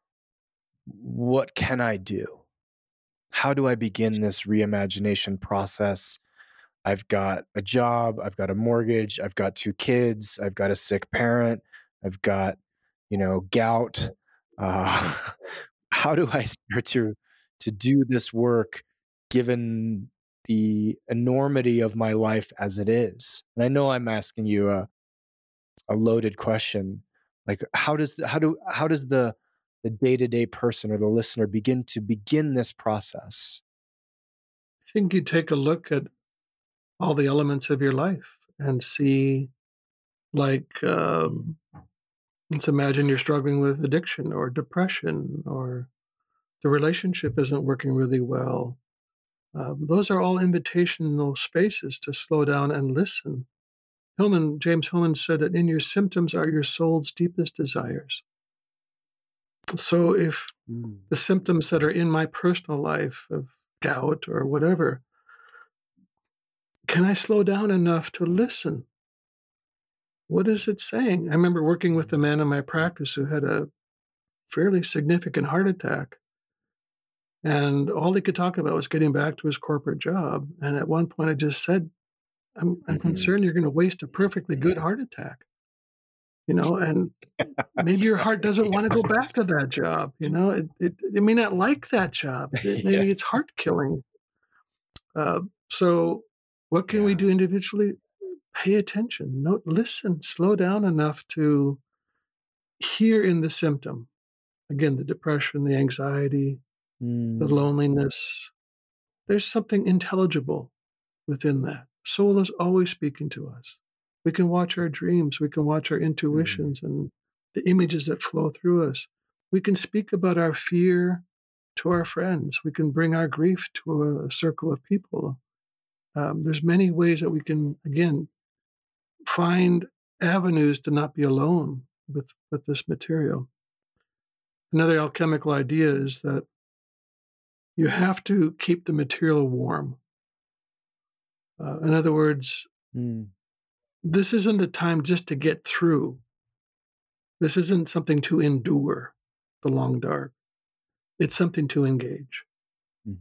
what can I do? How do I begin this reimagination process? I've got a job, I've got a mortgage, I've got 2 kids, I've got a sick parent, I've got, gout. How do I start to do this work given the enormity of my life as it is? And I know I'm asking you a loaded question. Like, how does the day-to-day person or the listener begin this process? I think you take a look at all the elements of your life and see, like, let's imagine you're struggling with addiction or depression, or the relationship isn't working really well. Those are all invitational spaces to slow down and listen. James Hillman said that in your symptoms are your soul's deepest desires. So if the symptoms that are in my personal life of gout or whatever, can I slow down enough to listen? What is it saying? I remember working with a man in my practice who had a fairly significant heart attack. And all he could talk about was getting back to his corporate job. And at one point I just said, I'm concerned you're going to waste a perfectly good heart attack. And maybe your heart doesn't want to go back to that job. It may not like that job. Maybe it's heart killing. So what can we do individually? Pay attention, listen, slow down enough to hear in the symptom. Again, the depression, the anxiety, the loneliness. There's something intelligible within that. Soul is always speaking to us. We can watch our dreams. We can watch our intuitions and the images that flow through us. We can speak about our fear to our friends. We can bring our grief to a circle of people. There's many ways that we can, again, find avenues to not be alone with this material. Another alchemical idea is that you have to keep the material warm. In other words, this isn't a time just to get through. This isn't something to endure, the long dark. It's something to engage.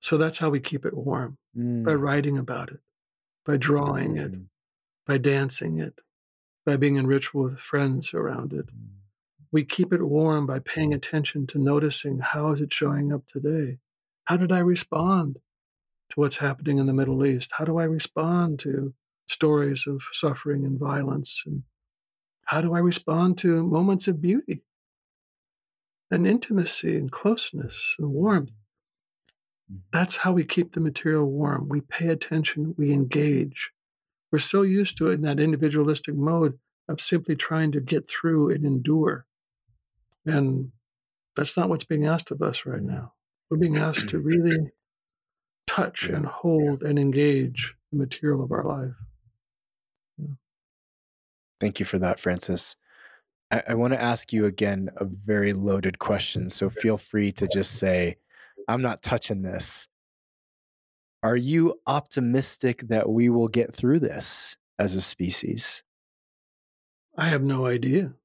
So that's how we keep it warm, by Mm, writing about it, by drawing it, mm, by dancing it, by being in ritual with friends around it. mm. We keep it warm by paying attention to noticing, how is it showing up today? How did I respond to what's happening in the Middle East? How do I respond to stories of suffering and violence? And how do I respond to moments of beauty and intimacy and closeness and warmth? Mhm. That's how we keep the material warm. We pay attention, we engage. We're so used to it in that individualistic mode of simply trying to get through and endure. And that's not what's being asked of us right now. We're being asked to really touch Yeah. and hold and engage the material of our life. Yeah. Thank you for that, Francis. I want to ask you again a very loaded question. So feel free to just say, I'm not touching this. Are you optimistic that we will get through this as a species? I have no idea.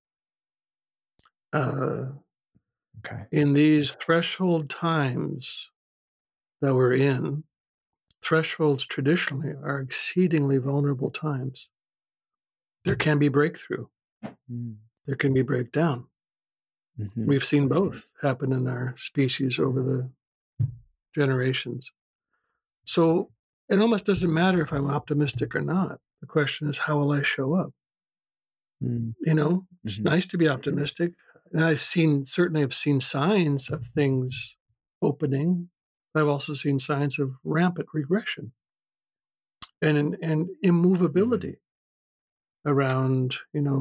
Uh, Okay. in these threshold times that we're in, thresholds traditionally are exceedingly vulnerable times. There can be breakthrough, Mm, there can be breakdown. mhm, We've seen both happen in our species over the generations. So it almost doesn't matter if I'm optimistic or not. The question is, how will I show up? mm, It's mhm, nice to be optimistic. And certainly I've seen signs of things opening. I've also seen signs of rampant regression and mhm, immovability around,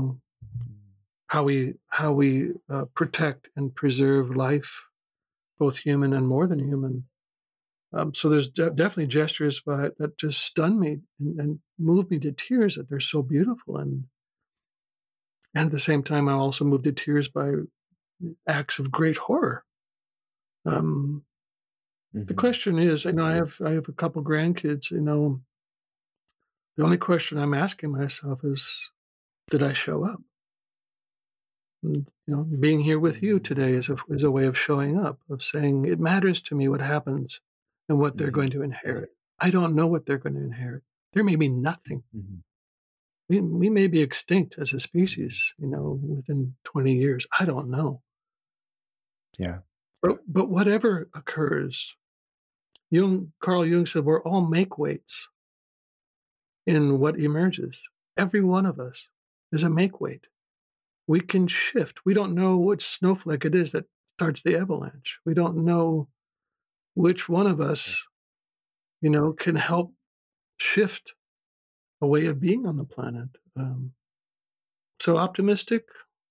how we protect and preserve life, both human and more than human. So there's definitely gestures that just stun me and move me to tears, that they're so beautiful, and at the same time I'm also moved to tears by acts of great horror. Um, the mhm. question is, I have a couple grandkids. The only question I'm asking myself is, did I show up? And, being here with you today is a way of showing up, of saying it matters to me what happens and what they're Mhm, going to inherit. I don't know what they're going to inherit. There may be nothing. mhm, We may be extinct as a species, within 20 years. I don't know. yeah. But whatever occurs, Carl Jung said we're all make weights in what emerges. Every one of us is a make weight. We can shift. We don't know which snowflake it is that starts the avalanche. We don't know which one of us, can help shift a way of being on the planet. So optimistic,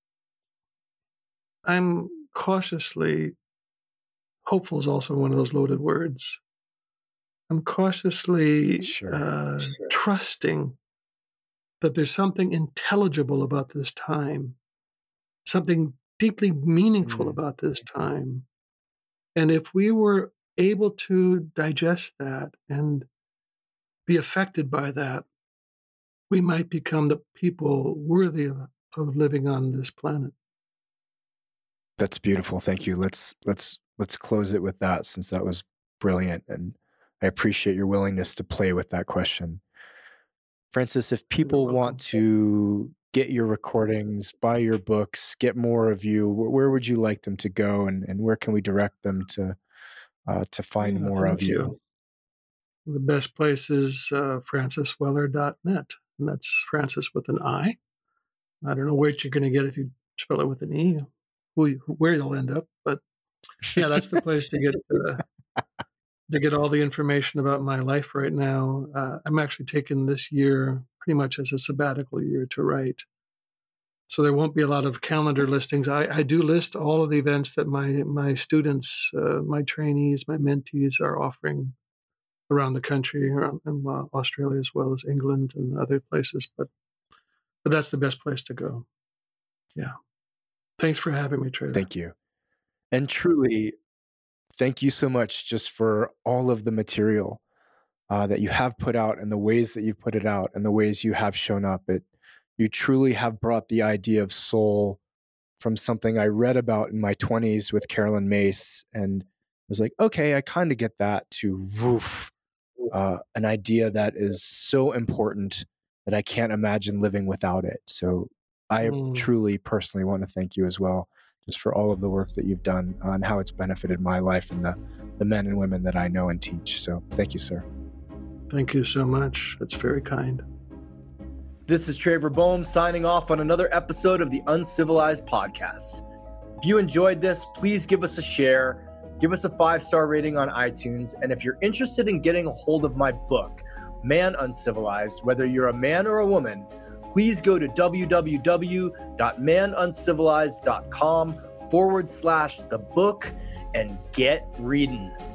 I'm cautiously hopeful is also one of those loaded words. I'm cautiously Sure. trusting that there's something intelligible about this time, something deeply meaningful Mm, about this time. And if we were able to digest that and be affected by that, we might become the people worthy of living on this planet. that's beautiful. Thank you. Let's close it with that since that was brilliant, and I appreciate your willingness to play with that question. Francis, if You're people want welcome. to get your recordings, buy your books, get more of you, where would you like them to go, and where can we direct them to find Yeah, more of thank you? you. The best place is francisweller.net, and that's Francis with an I. I don't know where you're going to get if you spell it with an E, where you'll end up, but yeah, that's the place to get all the information about my life right now. I'm actually taking this year pretty much as a sabbatical year to write. So there won't be a lot of calendar listings. I do list all of the events that my students, my trainees, my mentees are offering around the country, around in Australia as well as England and other places. But that's the best place to go. Yeah. Thanks for having me, Trevor. Thank you. And truly, thank you so much just for all of the material that you have put out and the ways that you've put it out and the ways you have shown up. You truly have brought the idea of soul from something I read about in my 20s with Carolyn Mace and was like, okay, I kind of get that, to woof, an idea that is so important that I can't imagine living without it. So I truly personally want to thank you as well, just for all of the work that you've done and how it's benefited my life and the men and women that I know and teach. So thank you, sir. Thank you so much. That's very kind. This is Traver Boehm signing off on another episode of the Uncivilized Podcast. If you enjoyed this, please give us a share, give us a 5-star rating on iTunes, and if you're interested in getting a hold of my book, Man Uncivilized, whether you're a man or a woman, please go to www.manuncivilized.com/the book and get reading.